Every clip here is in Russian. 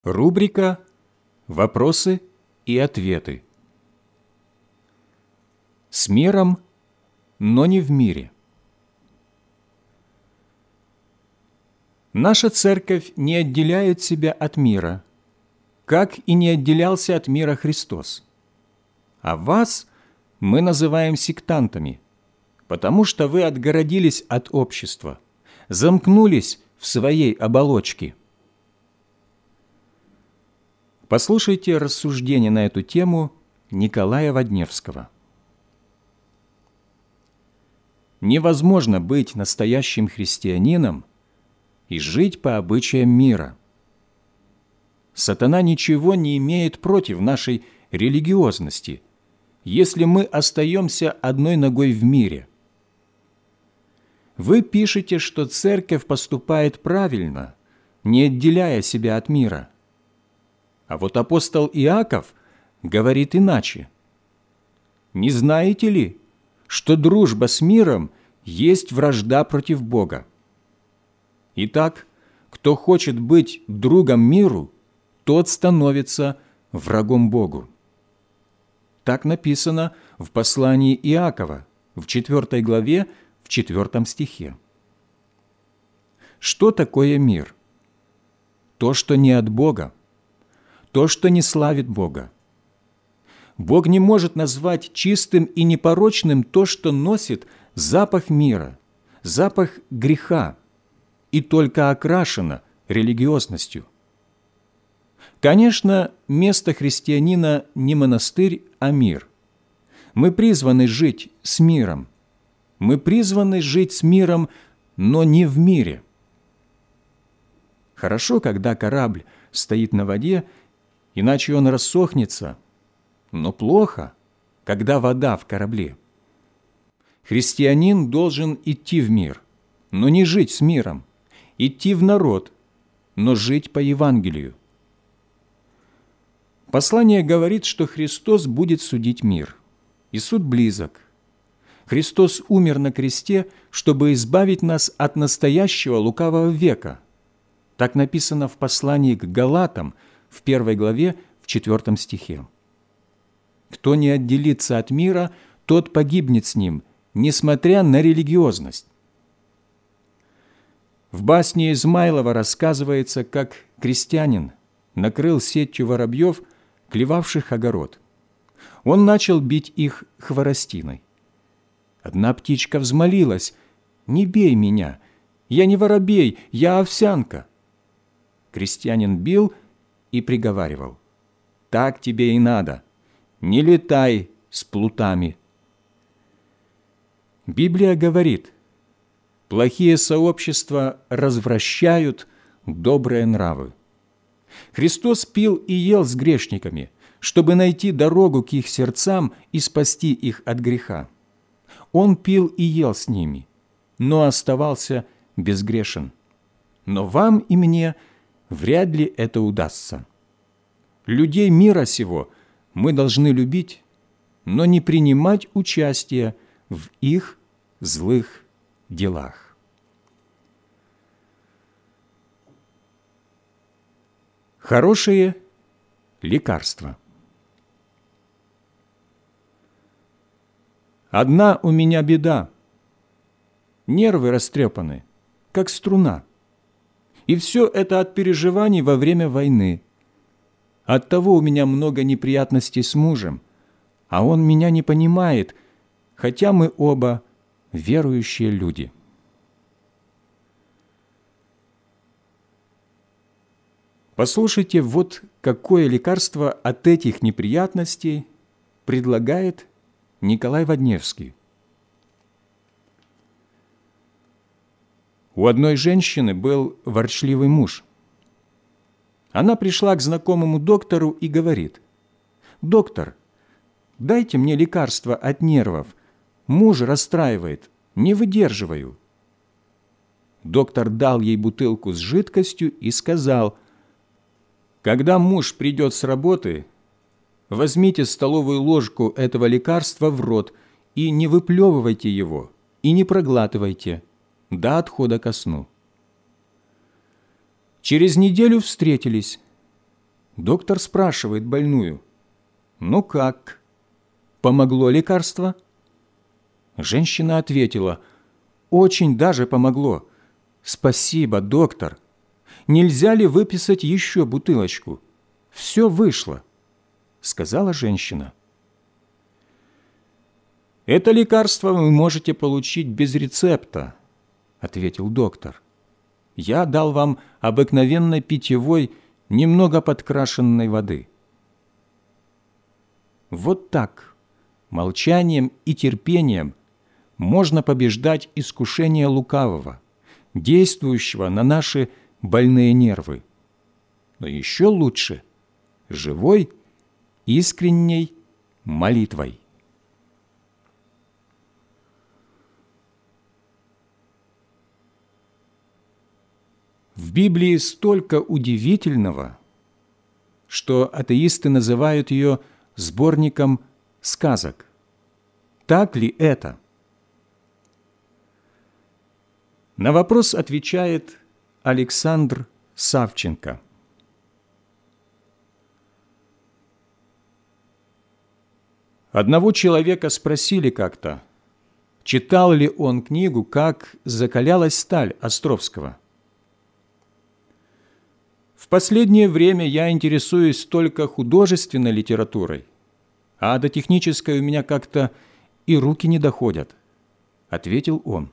Рубрика «Вопросы и ответы». С миром, но не в мире. Наша церковь не отделяет себя от мира, как и не отделялся от мира Христос. А вас мы называем сектантами, потому что вы отгородились от общества, замкнулись в своей оболочке. Послушайте рассуждения на эту тему Николая Водневского. Невозможно быть настоящим христианином и жить по обычаям мира. Сатана ничего не имеет против нашей религиозности, если мы остаемся одной ногой в мире. Вы пишете, что церковь поступает правильно, не отделяя себя от мира. А вот апостол Иаков говорит иначе. «Не знаете ли, что дружба с миром есть вражда против Бога? Итак, кто хочет быть другом миру, тот становится врагом Богу». Так написано в послании Иакова, в 4 главе, в 4 стихе. Что такое мир? То, что не от Бога, то, что не славит Бога. Бог не может назвать чистым и непорочным то, что носит запах мира, запах греха и только окрашено религиозностью. Конечно, место христианина не монастырь, а мир. Мы призваны жить с миром. Мы призваны жить с миром, но не в мире. Хорошо, когда корабль стоит на воде, иначе он рассохнется, но плохо, когда вода в корабле. Христианин должен идти в мир, но не жить с миром, идти в народ, но жить по Евангелию. Послание говорит, что Христос будет судить мир, и суд близок. Христос умер на кресте, чтобы избавить нас от настоящего лукавого века. Так написано в послании к Галатам, в 1 главе, в 4 стихе. «Кто не отделится от мира, тот погибнет с ним, несмотря на религиозность». В басне Измайлова рассказывается, как крестьянин накрыл сетью воробьев, клевавших огород. Он начал бить их хворостиной. Одна птичка взмолилась: «Не бей меня, я не воробей, я овсянка». Крестьянин бил и приговаривал: «Так тебе и надо, не летай с плутами». Библия говорит: плохие сообщества развращают добрые нравы. Христос пил и ел с грешниками, чтобы найти дорогу к их сердцам и спасти их от греха. Он пил и ел с ними, но оставался безгрешен. Но вам и мне вряд ли это удастся. Людей мира сего мы должны любить, но не принимать участие в их злых делах. Хорошие лекарства. Одна у меня беда. Нервы растрепаны, как струна. И все это от переживаний во время войны. Оттого у меня много неприятностей с мужем, а он меня не понимает, хотя мы оба верующие люди. Послушайте, вот какое лекарство от этих неприятностей предлагает Николай Водневский. У одной женщины был ворчливый муж. Она пришла к знакомому доктору и говорит: «Доктор, дайте мне лекарство от нервов. Муж расстраивает, не выдерживаю». Доктор дал ей бутылку с жидкостью и сказал: «Когда муж придет с работы, возьмите столовую ложку этого лекарства в рот и не выплевывайте его, и не проглатывайте до отхода ко сну». Через неделю встретились, Доктор спрашивает больную: «Ну как? Помогло лекарство?» Женщина ответила: «Очень даже помогло. Спасибо, доктор. Нельзя ли выписать еще бутылочку? Все вышло», — сказала женщина. «Это лекарство вы можете получить без рецепта», — ответил доктор. «Я дал вам обыкновенной питьевой, немного подкрашенной воды». Вот так, молчанием и терпением, можно побеждать искушение лукавого, действующего на наши больные нервы. Но еще лучше – живой, искренней молитвой. В Библии столько удивительного, что атеисты называют ее сборником сказок. Так ли это? На вопрос отвечает Александр Савченко. Одного человека спросили как-то, читал ли он книгу «Как закалялась сталь» Островского. «В последнее время я интересуюсь только художественной литературой, а до технической у меня как-то и руки не доходят», — ответил он.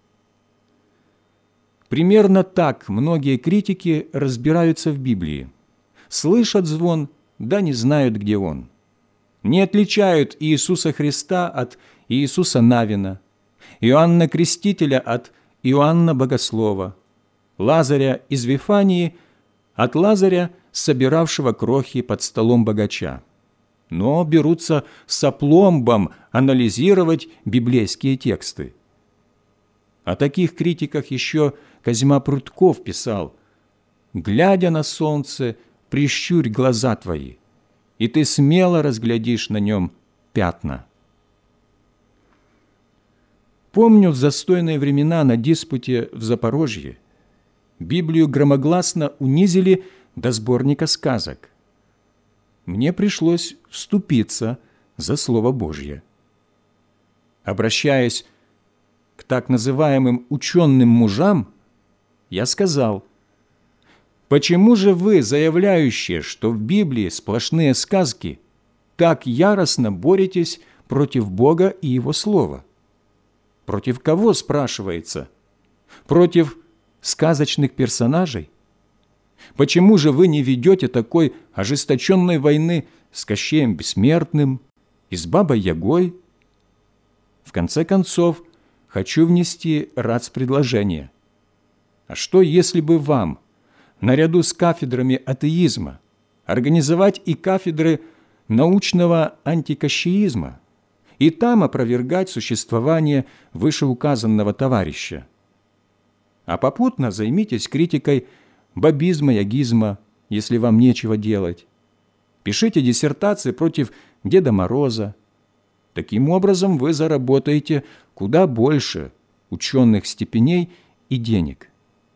Примерно так многие критики разбираются в Библии. Слышат звон, да не знают, где он. Не отличают Иисуса Христа от Иисуса Навина, Иоанна Крестителя от Иоанна Богослова, Лазаря из Вифании от Лазаря, собиравшего крохи под столом богача. Но берутся с опломбом анализировать библейские тексты. О таких критиках еще Козьма Прутков писал: «Глядя на солнце, прищурь глаза твои, и ты смело разглядишь на нем пятна». Помню, в застойные времена на диспуте в Запорожье Библию громогласно унизили до сборника сказок. Мне пришлось вступиться за Слово Божье. Обращаясь к так называемым ученым мужам, я сказал: «Почему же вы, заявляющие, что в Библии сплошные сказки, так яростно боретесь против Бога и Его Слова?» Против кого, спрашивается? Против сказочных персонажей? Почему же вы не ведете такой ожесточенной войны с Кощеем Бессмертным и с Бабой-Ягой? В конце концов, хочу внести рацпредложение. А что, если бы вам, наряду с кафедрами атеизма, организовать и кафедры научного антикощеизма, и там опровергать существование вышеуказанного товарища? А попутно займитесь критикой бабизма, ягизма, если вам нечего делать. Пишите диссертации против Деда Мороза. Таким образом вы заработаете куда больше ученых степеней и денег.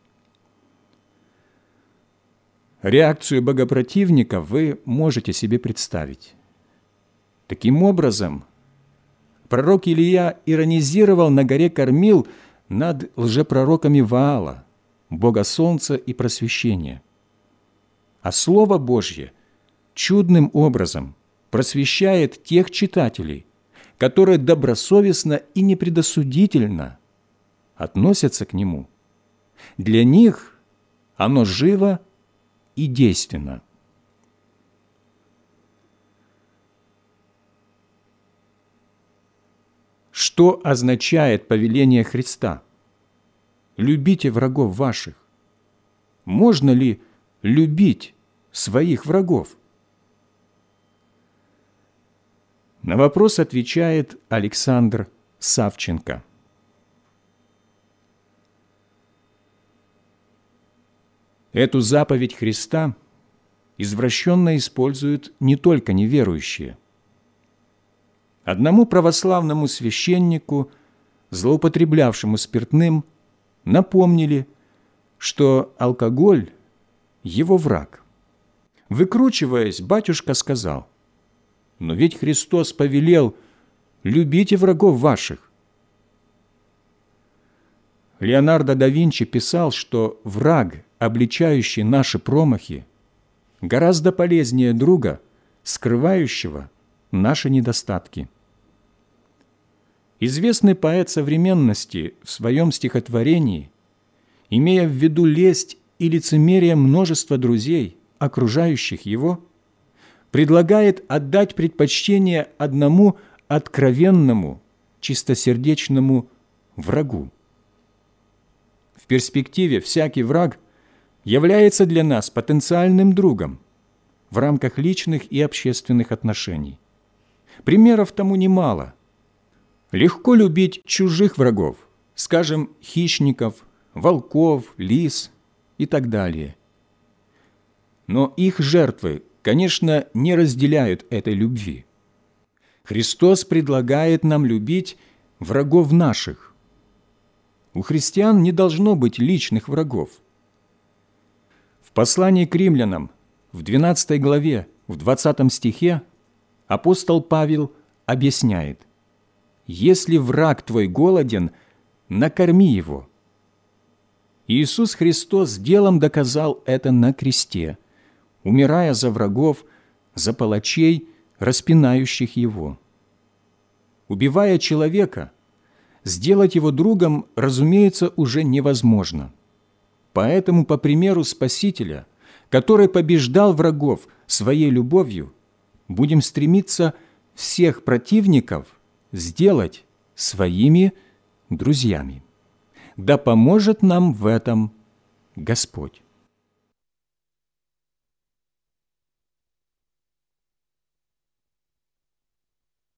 Реакцию богопротивника вы можете себе представить. Таким образом, пророк Илия иронизировал на горе Кормил над лжепророками Ваала, бога солнца и просвещения. А Слово Божье чудным образом просвещает тех читателей, которые добросовестно и непредосудительно относятся к нему. Для них оно живо и действенно. Что означает повеление Христа? «Любите врагов ваших». Можно ли любить своих врагов? На вопрос отвечает Александр Савченко. Эту заповедь Христа извращенно используют не только неверующие. Одному православному священнику, злоупотреблявшему спиртным, напомнили, что алкоголь – его враг. Выкручиваясь, батюшка сказал: «Но ведь Христос повелел: любите врагов ваших». Леонардо да Винчи писал, что враг, обличающий наши промахи, гораздо полезнее друга, скрывающего наши недостатки. Известный поэт современности в своем стихотворении, имея в виду лесть и лицемерие множества друзей, окружающих его, предлагает отдать предпочтение одному откровенному, чистосердечному врагу. В перспективе всякий враг является для нас потенциальным другом в рамках личных и общественных отношений. Примеров тому немало. Легко любить чужих врагов, скажем, хищников, волков, лис и так далее. Но их жертвы, конечно, не разделяют этой любви. Христос предлагает нам любить врагов наших. У христиан не должно быть личных врагов. В послании к римлянам, в 12 главе, в 20 стихе, апостол Павел объясняет: «Если враг твой голоден, накорми его». Иисус Христос делом доказал это на кресте, умирая за врагов, за палачей, распинающих его. Убивая человека, сделать его другом, разумеется, уже невозможно. Поэтому, по примеру Спасителя, который побеждал врагов своей любовью, будем стремиться всех противников сделать своими друзьями. Да поможет нам в этом Господь.